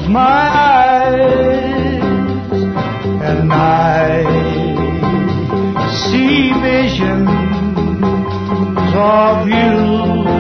my eyes, and I see visions of you.